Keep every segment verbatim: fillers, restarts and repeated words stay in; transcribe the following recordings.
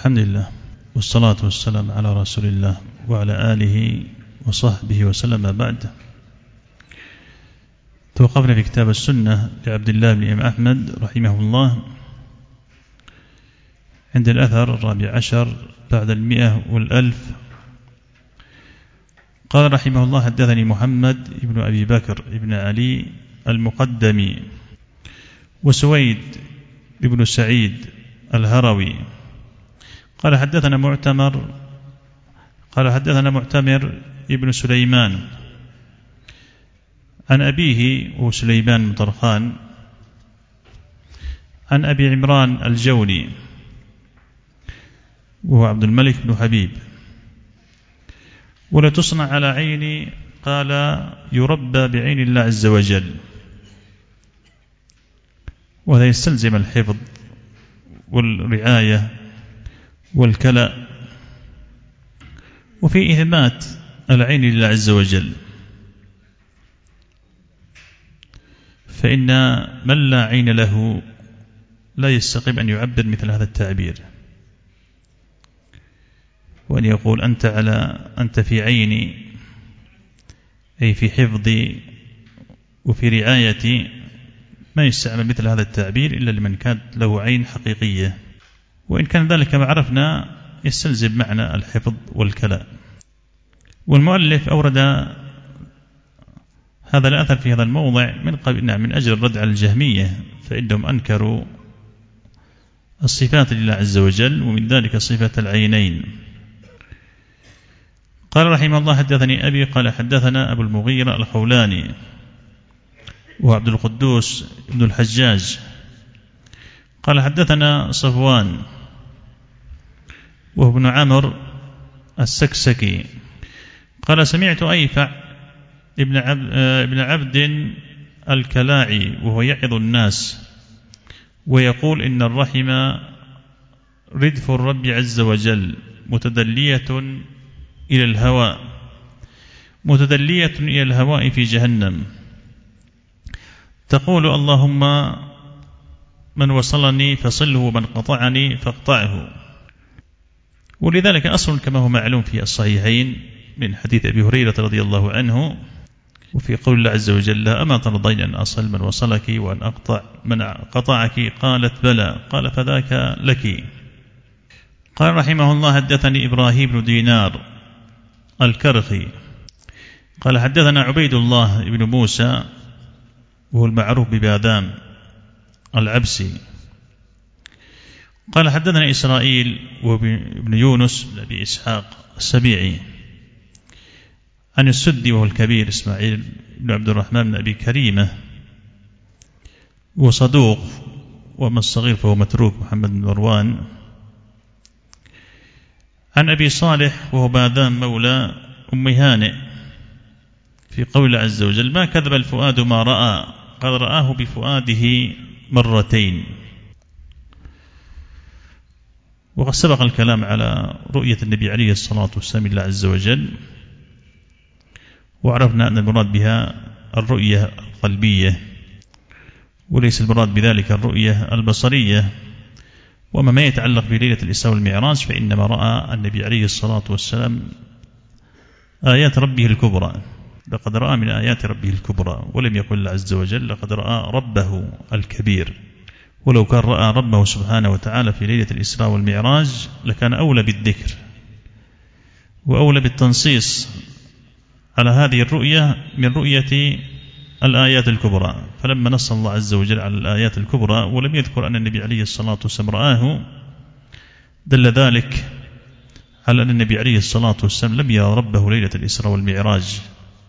الحمد لله والصلاة والسلام على رسول الله وعلى آله وصحبه وسلم. بعد، توقفنا في كتاب السنة لعبد الله بن إمام أحمد رحمه الله عند الأثر الرابع عشر بعد المئة والألف. قال رحمه الله: حدثني محمد بن أبي بكر بن علي المقدمي وسويد بن سعيد الهروي قال حدثنا معتمر قال حدثنا معتمر ابن سليمان عن أبيه وسليمان بن طرخان عن أبي عمران الجوني وهو عبد الملك بن حبيب: ولا تصنع على عيني، قال يربى بعين الله عز وجل. وهذا يستلزم الحفظ والرعاية والكلاء، وفي إهمات العين لله عز وجل، فإن من لا عين له لا يستقيم أن يعبر مثل هذا التعبير، وأن يقول أنت على أنت في عيني، أي في حفظي وفي رعايتي. ما يستعمل مثل هذا التعبير إلا لمن كانت له عين حقيقية، وإن كان ذلك كما عرفنا يستلزم معنى الحفظ والكلاء. والمؤلف أورد هذا الأثر في هذا الموضع من قبل نعم من أجل الرد على الجهمية، فإنهم أنكروا الصفات لله عز وجل، ومن ذلك صفة العينين. قال رحمه الله: حدثني أبي قال حدثنا أبو المغيرة الخولاني وهو عبد القدوس بن الحجاج قال حدثنا صفوان وهو ابن عمرو السكسكي قال سمعت أيفع ابن عبد, ابن عبد الكلاعي وهو يعظ الناس ويقول إن الرحم ردف الرب عز وجل متدلية إلى الهواء متدلية إلى الهواء في جهنم، تقول اللهم من وصلني فصله ومن قطعني فاقطعه. ولذلك أصل كما هو معلوم في الصحيحين من حديث أبي هريرة رضي الله عنه، وفي قول الله عز وجل: أما ترضين أن أصل من وصلك وأن أقطع من قطعك؟ قالت بلى، قال فذاك لك. قال رحمه الله: حدثني إبراهيم بن دينار الكرخي قال حدثنا عبيد الله بن موسى وهو المعروف ببادام العبسي قال حدثنا إسرائيل وابن يونس بن أبي إسحاق السبيعي عن السدي وهو الكبير إسماعيل بن عبد الرحمن بن أبي كريمة وصدوق، وأما الصغير فهو متروك محمد بن مروان عن أبي صالح وهو بادام مولى أم هانئ في قول الله عز وجل: ما كذب الفؤاد ما رأى، قد رآه بفؤاده مرتين. وقد سبق الكلام على رؤية النبي عليه الصلاة والسلام لله عز وجل، وعرفنا أن المراد بها الرؤية القلبية وليس المراد بذلك الرؤية البصرية. وما ما يتعلق بليلة الإسراء والمعراج فإنما رأى النبي عليه الصلاة والسلام آيات ربه الكبرى، لقد رأى من آيات ربه الكبرى، ولم يقل الله عز وجل لقد رأى ربه الكبير. ولو كان رأى ربه سبحانه وتعالى في ليلة الإسراء والمعراج لكان أولى بالذكر وأولى بالتنصيص على هذه الرؤية من رؤية الآيات الكبرى. فلما نص الله عز وجل على الآيات الكبرى ولم يذكر أن النبي عليه الصلاة والسلام رآه، دل ذلك على أن النبي عليه الصلاة والسلام لم يرى ربه ليلة الإسراء والمعراج،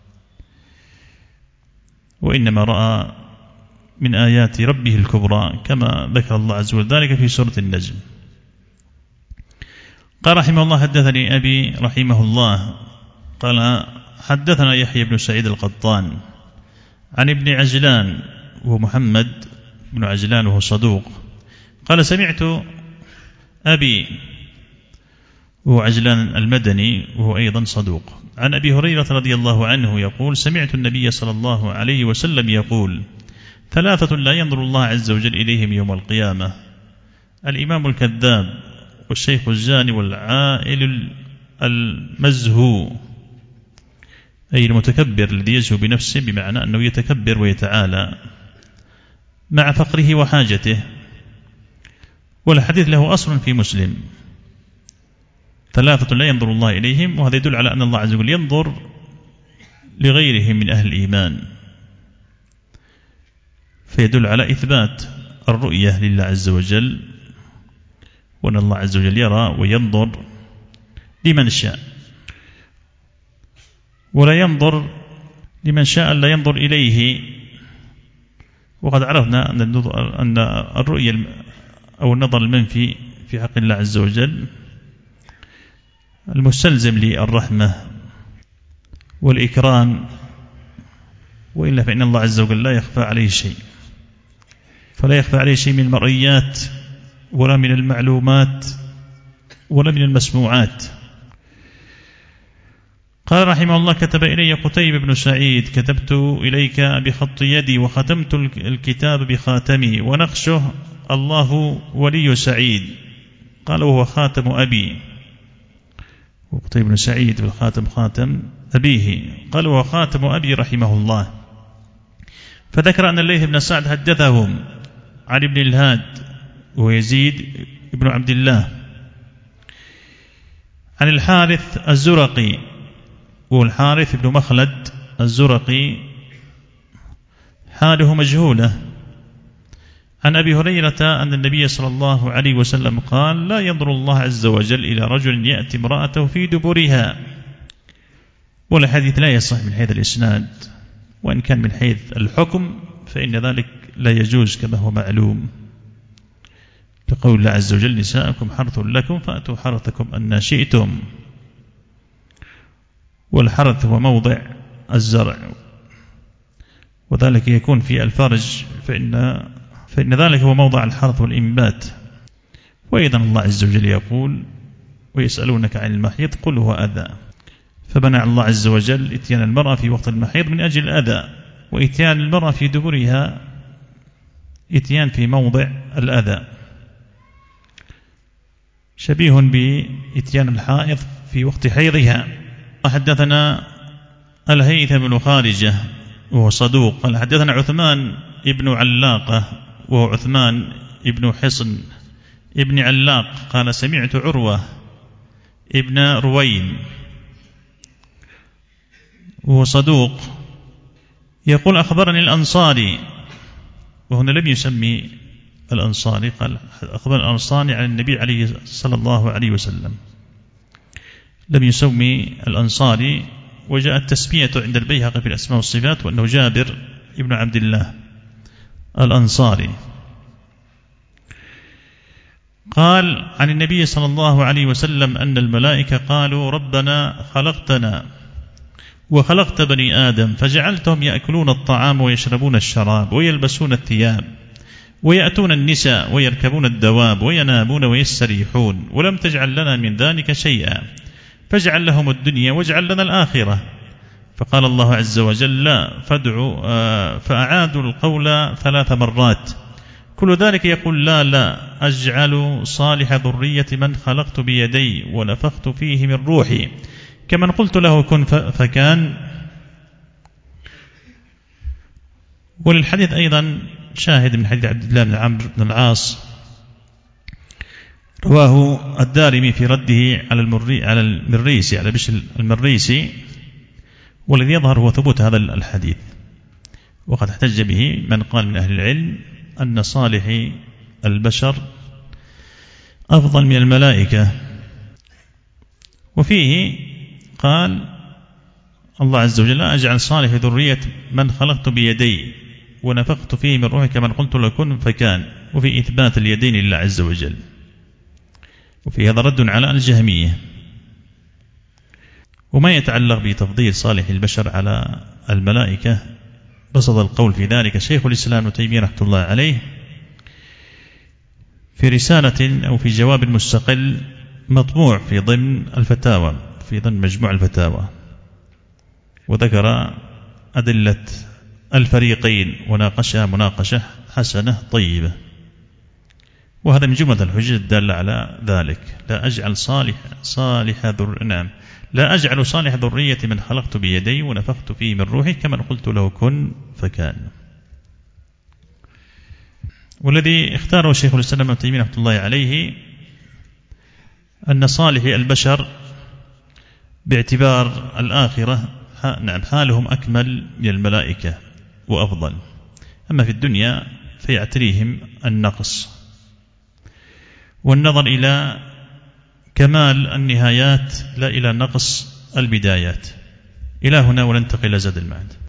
وإنما رأى من آيات ربه الكبرى كما ذكر الله عز وجل ذلك في سورة النجم. قال رحمه الله: حدثني أبي رحمه الله قال حدثنا يحيى بن سعيد القطان عن ابن عجلان وهو محمد بن عجلان وهو صدوق قال سمعت أبي وهو عجلان المدني وهو أيضا صدوق عن أبي هريرة رضي الله عنه يقول: سمعت النبي صلى الله عليه وسلم يقول: ثلاثة لا ينظر الله عز وجل إليهم يوم القيامة: الإمام الكذاب والشيخ الزاني والعائل المزهو، أي المتكبر الذي يزهو بنفسه، بمعنى أنه يتكبر ويتعالى مع فقره وحاجته. والحديث له أصل في مسلم: ثلاثة لا ينظر الله إليهم، وهذا يدل على أن الله عز وجل ينظر لغيرهم من أهل الإيمان، فيدل على إثبات الرؤية لله عز وجل، وأن الله عز وجل يرى وينظر لمن شاء، ولا ينظر لمن شاء لا ينظر إليه. وقد عرفنا أن الرؤية أو النظر المنفي في حق الله عز وجل المستلزم للرحمة والإكرام، وإلا فإن الله عز وجل لا يخفى عليه شيء، فلا يخفى عليه شيء من المرئيات ولا من المعلومات ولا من المسموعات. قال رحمه الله: كتب إلي قتيبة بن سعيد: كتبت إليك بخط يدي وختمت الكتاب بخاتمي ونقشه الله ولي سعيد. قال: وهو خاتم أبي. وقتيبة بن سعيد بالخاتم خاتم أبيه. قال: وهو خاتم أبي رحمه الله. فذكر أن الليث بن سعد حدثهم عن ابن الهاد ويزيد بن عبد الله عن الحارث الزرقي، والحارث بن مخلد الزرقي حاله مجهولة، عن أبي هريرة أن النبي صلى الله عليه وسلم قال: لا ينظر الله عز وجل إلى رجل يأتي امرأته في دبرها. والحديث لا يصح من حيث الإسناد، وإن كان من حيث الحكم فإن ذلك لا يجوز كما هو معلوم، لقول الله عز وجل: نساءكم حرث لكم فأتوا حرثكم أن شئتم. والحرث هو موضع الزرع، وذلك يكون في الفرج، فإن, فإن ذلك هو موضع الحرث والإنبات. وأيضا الله عز وجل يقول: ويسألونك عن المحيض قل هو أذى. فمنع الله عز وجل إتيان المرأة في وقت المحيض من أجل الأذى، وإتيان المرأة في دبرها إتيان في موضع الأذى، شبيه بإتيان الحائض في وقت حيضها. حدثنا الهيثم بن خارجة وهو صدوق. قال: حدثنا عثمان ابن علاقة وهو عثمان ابن حصن ابن علاق. قال: سمعت عروة ابن رويم وهو صدوق يقول: أخبرني الأنصاري، وهنا لم يسمي الأنصاري، قال: أخبرني الأنصاري عن النبي عليه صلى الله عليه وسلم، لم يسمي الأنصاري. وجاءت تسمية عند البيهقي في الأسماء والصفات وأنه جابر ابن عبد الله الأنصاري. قال عن النبي صلى الله عليه وسلم أن الملائكة قالوا: ربنا خلقتنا وخلقت بني آدم فجعلتهم يأكلون الطعام ويشربون الشراب ويلبسون الثياب ويأتون النساء ويركبون الدواب وينامون ويستريحون، ولم تجعل لنا من ذلك شيئا، فاجعل لهم الدنيا واجعل لنا الآخرة. فقال الله عز وجل: لا، فادعوا. آه فأعادوا القول ثلاث مرات، كل ذلك يقول: لا لا، أجعل صالح ذرية من خلقت بيدي ونفخت فيه من روحي، كمن قلت له كن فكان. وللحديث أيضا شاهد من حديث عبد الله بن عمرو بن العاص، رواه الدارمي في رده على المري على المريسي على بشر المريسي، والذي يظهر هو ثبوت هذا الحديث. وقد احتج به من قال من أهل العلم أن صالح البشر أفضل من الملائكة. وفيه قال الله عز وجل: أجعل صالح ذرية من خلقت بيدي ونفخت فيه من روحي كمن قلت له كن فكان. وفي إثبات اليدين لله عز وجل، وفي هذا رد على الجهمية. وما يتعلق بتفضيل صالح البشر على الملائكة بسط القول في ذلك شيخ الإسلام ابن تيمية رحمة الله عليه في رسالة أو في جواب مستقل مطبوع في ضمن الفتاوى، في ضمن مجموع الفتاوى، وذكر أدلة الفريقين وناقشها مناقشة حسنة طيبة. وهذا من جملة الحجج الدالة على ذلك. لا أجعل صالح صالح ذر نعم لا أجعل صالح ذرية من خلقت بيدي ونفخت فيه من روحي كمن قلت له كن فكان. والذي اختاره شيخ الإسلام ابن تيمية رحمة الله عليه أن صالح البشر باعتبار الآخرة نعم حالهم أكمل من الملائكة وأفضل، أما في الدنيا فيعتريهم النقص. والنظر إلى كمال النهايات لا إلى نقص البدايات. إلى هنا وننتقل إلى زاد المعاد.